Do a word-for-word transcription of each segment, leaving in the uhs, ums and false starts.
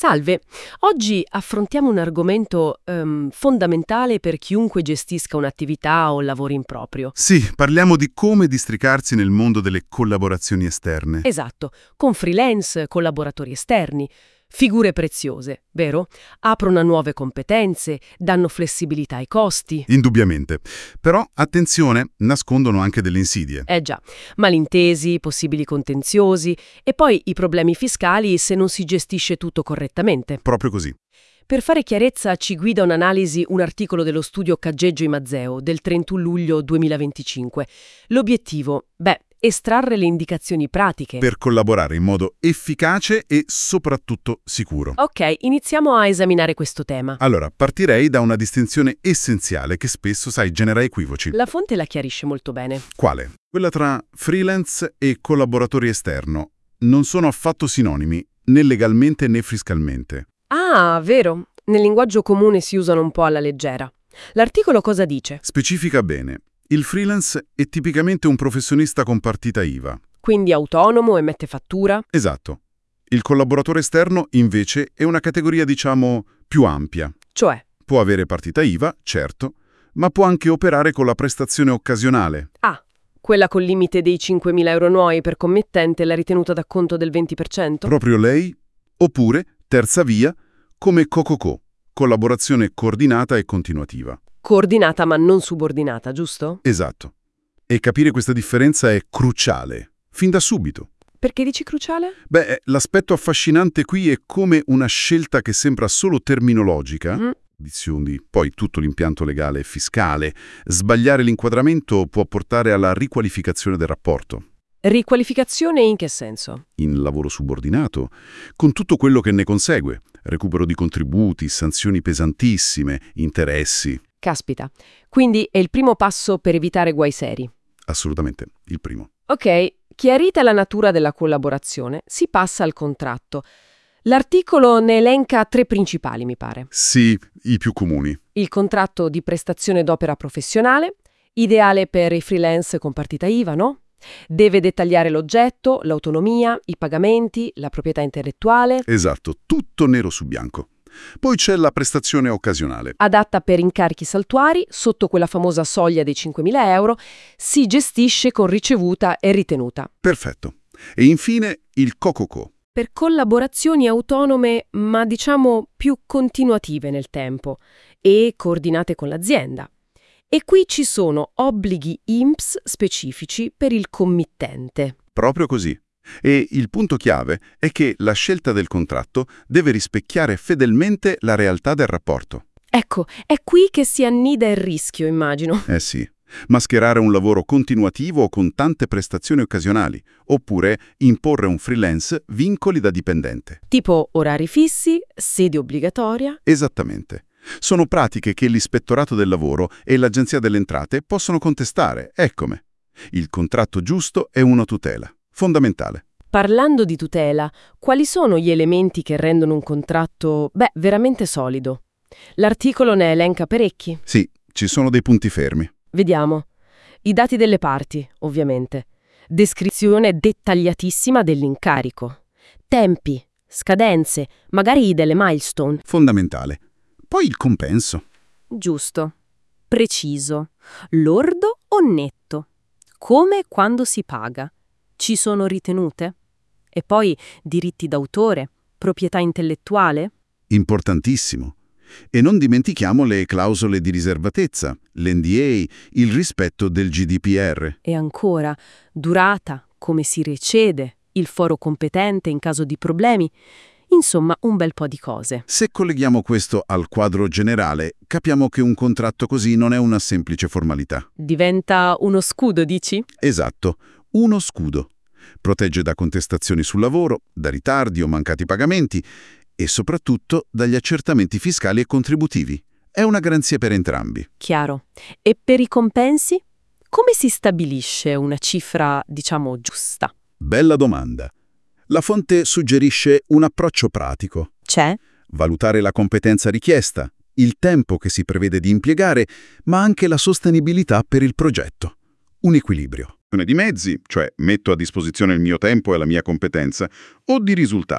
Salve, oggi affrontiamo un argomento ehm, fondamentale per chiunque gestisca un'attività o lavori in proprio. Sì, parliamo di come districarsi nel mondo delle collaborazioni esterne. Esatto, con freelance, collaboratori esterni, figure preziose, vero? Aprono nuove competenze, danno flessibilità ai costi. Indubbiamente. Però, attenzione, nascondono anche delle insidie. Eh già, malintesi, possibili contenziosi e poi i problemi fiscali se non si gestisce tutto correttamente. Proprio così. Per fare chiarezza ci guida un'analisi un articolo dello studio Caggeggio e Mazzeo del trentuno luglio duemilaventicinque. L'obiettivo? Beh, estrarre le indicazioni pratiche. Per collaborare in modo efficace e soprattutto sicuro. Ok, iniziamo a esaminare questo tema. Allora, partirei da una distinzione essenziale che spesso, sai, genera equivoci. La fonte la chiarisce molto bene. Quale? Quella tra freelance e collaboratore esterno. Non sono affatto sinonimi, né legalmente né fiscalmente. Ah, vero. Nel linguaggio comune si usano un po' alla leggera. L'articolo cosa dice? Specifica bene. Il freelance è tipicamente un professionista con partita I V A. Quindi autonomo, emette fattura? Esatto. Il collaboratore esterno, invece, è una categoria, diciamo, più ampia. Cioè? Può avere partita I V A, certo, ma può anche operare con la prestazione occasionale. Ah, quella col limite dei cinquemila euro annui per committente e la ritenuta d'acconto del venti per cento? Proprio lei? Oppure, terza via, come CoCoCo, collaborazione coordinata e continuativa. Coordinata ma non subordinata, giusto? Esatto. E capire questa differenza è cruciale, fin da subito. Perché dici cruciale? Beh, l'aspetto affascinante qui è come una scelta che sembra solo terminologica, Mm. dizioni, poi tutto l'impianto legale e fiscale, sbagliare l'inquadramento può portare alla riqualificazione del rapporto. Riqualificazione in che senso? In lavoro subordinato, con tutto quello che ne consegue, recupero di contributi, sanzioni pesantissime, interessi. Caspita. Quindi è il primo passo per evitare guai seri. Assolutamente, il primo. Ok, chiarita la natura della collaborazione, si passa al contratto. L'articolo ne elenca tre principali, mi pare. Sì, i più comuni. Il contratto di prestazione d'opera professionale, ideale per i freelance con partita I V A, no? Deve dettagliare l'oggetto, l'autonomia, i pagamenti, la proprietà intellettuale. Esatto, tutto nero su bianco. Poi c'è la prestazione occasionale. Adatta per incarichi saltuari, sotto quella famosa soglia dei cinquemila euro, si gestisce con ricevuta e ritenuta. Perfetto. E infine il CoCoCo. Per collaborazioni autonome, ma diciamo più continuative nel tempo e coordinate con l'azienda. E qui ci sono obblighi I N P S specifici per il committente. Proprio così. E il punto chiave è che la scelta del contratto deve rispecchiare fedelmente la realtà del rapporto. Ecco, è qui che si annida il rischio, immagino. Eh sì. Mascherare un lavoro continuativo con tante prestazioni occasionali, oppure imporre a un freelance vincoli da dipendente. Tipo orari fissi, sede obbligatoria. Esattamente. Sono pratiche che l'Ispettorato del Lavoro e l'Agenzia delle Entrate possono contestare. Eccomi. Il contratto giusto è una tutela. Fondamentale. Parlando di tutela, quali sono gli elementi che rendono un contratto, beh, veramente solido? L'articolo ne elenca parecchi. Sì, ci sono dei punti fermi. Vediamo. I dati delle parti, ovviamente. Descrizione dettagliatissima dell'incarico. Tempi, scadenze, magari delle milestone. Fondamentale. Poi il compenso. Giusto. Preciso. Lordo o netto? Come e quando si paga? Ci sono ritenute? E poi diritti d'autore, proprietà intellettuale? Importantissimo. E non dimentichiamo le clausole di riservatezza, l'N D A, il rispetto del G D P R. E ancora, durata, come si recede, il foro competente in caso di problemi. Insomma, un bel po' di cose. Se colleghiamo questo al quadro generale, capiamo che un contratto così non è una semplice formalità. Diventa uno scudo, dici? Esatto, uno scudo. Protegge da contestazioni sul lavoro, da ritardi o mancati pagamenti e soprattutto dagli accertamenti fiscali e contributivi. È una garanzia per entrambi. Chiaro. E per i compensi? Come si stabilisce una cifra, diciamo, giusta? Bella domanda. La fonte suggerisce un approccio pratico. C'è? Valutare la competenza richiesta, il tempo che si prevede di impiegare, ma anche la sostenibilità per il progetto. Un equilibrio. Di mezzi, cioè metto a disposizione il mio tempo e la mia competenza, o di risultato,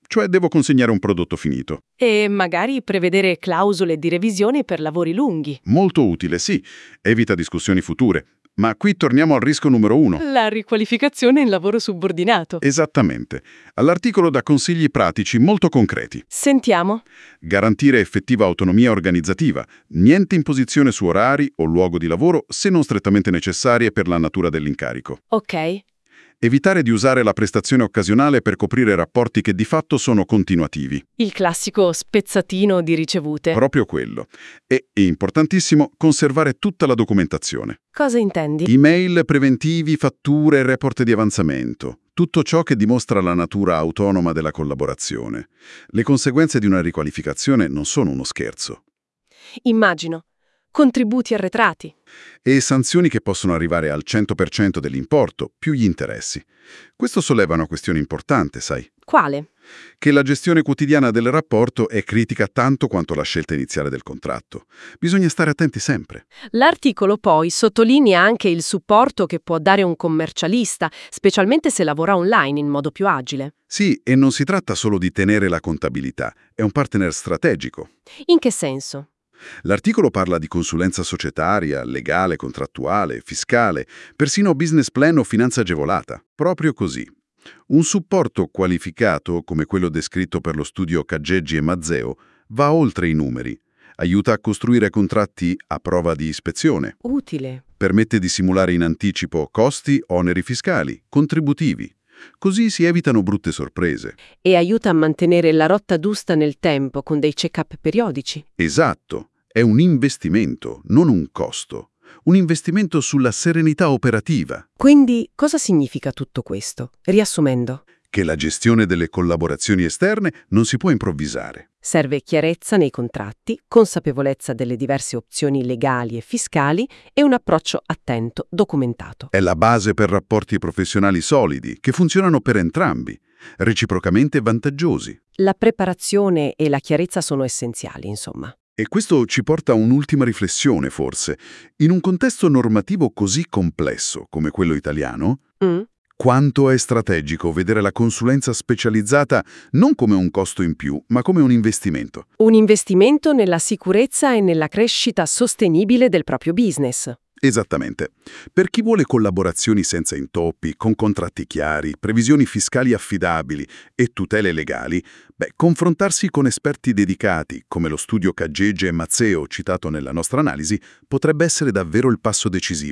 cioè devo consegnare un prodotto finito. E magari prevedere clausole di revisione per lavori lunghi. Molto utile, sì, evita discussioni future. Ma qui torniamo al rischio numero uno. La riqualificazione in lavoro subordinato. Esattamente. All'articolo dà consigli pratici molto concreti. Sentiamo. Garantire effettiva autonomia organizzativa, niente imposizione su orari o luogo di lavoro se non strettamente necessarie per la natura dell'incarico. Ok. Evitare di usare la prestazione occasionale per coprire rapporti che di fatto sono continuativi. Il classico spezzatino di ricevute. Proprio quello. E, importantissimo, conservare tutta la documentazione. Cosa intendi? Email, preventivi, fatture, report di avanzamento. Tutto ciò che dimostra la natura autonoma della collaborazione. Le conseguenze di una riqualificazione non sono uno scherzo. Immagino. Contributi arretrati. E sanzioni che possono arrivare al cento per cento dell'importo, più gli interessi. Questo solleva una questione importante, sai? Quale? Che la gestione quotidiana del rapporto è critica tanto quanto la scelta iniziale del contratto. Bisogna stare attenti sempre. L'articolo poi sottolinea anche il supporto che può dare un commercialista, specialmente se lavora online in modo più agile. Sì, e non si tratta solo di tenere la contabilità, è un partner strategico. In che senso? L'articolo parla di consulenza societaria, legale, contrattuale, fiscale, persino business plan o finanza agevolata. Proprio così. Un supporto qualificato, come quello descritto per lo studio Caggeggi e Mazzeo, va oltre i numeri. Aiuta a costruire contratti a prova di ispezione. Utile. Permette di simulare in anticipo costi, oneri fiscali, contributivi. Così si evitano brutte sorprese. E aiuta a mantenere la rotta giusta nel tempo con dei check-up periodici. Esatto. È un investimento, non un costo. Un investimento sulla serenità operativa. Quindi, cosa significa tutto questo? Riassumendo. Che la gestione delle collaborazioni esterne non si può improvvisare. Serve chiarezza nei contratti, consapevolezza delle diverse opzioni legali e fiscali e un approccio attento, documentato. È la base per rapporti professionali solidi, che funzionano per entrambi, reciprocamente vantaggiosi. La preparazione e la chiarezza sono essenziali, insomma. E questo ci porta a un'ultima riflessione, forse. In un contesto normativo così complesso come quello italiano, Mm? quanto è strategico vedere la consulenza specializzata non come un costo in più, ma come un investimento. Un investimento nella sicurezza e nella crescita sostenibile del proprio business. Esattamente. Per chi vuole collaborazioni senza intoppi, con contratti chiari, previsioni fiscali affidabili e tutele legali, beh, confrontarsi con esperti dedicati, come lo studio Caggeggi e Mazzeo citato nella nostra analisi, potrebbe essere davvero il passo decisivo.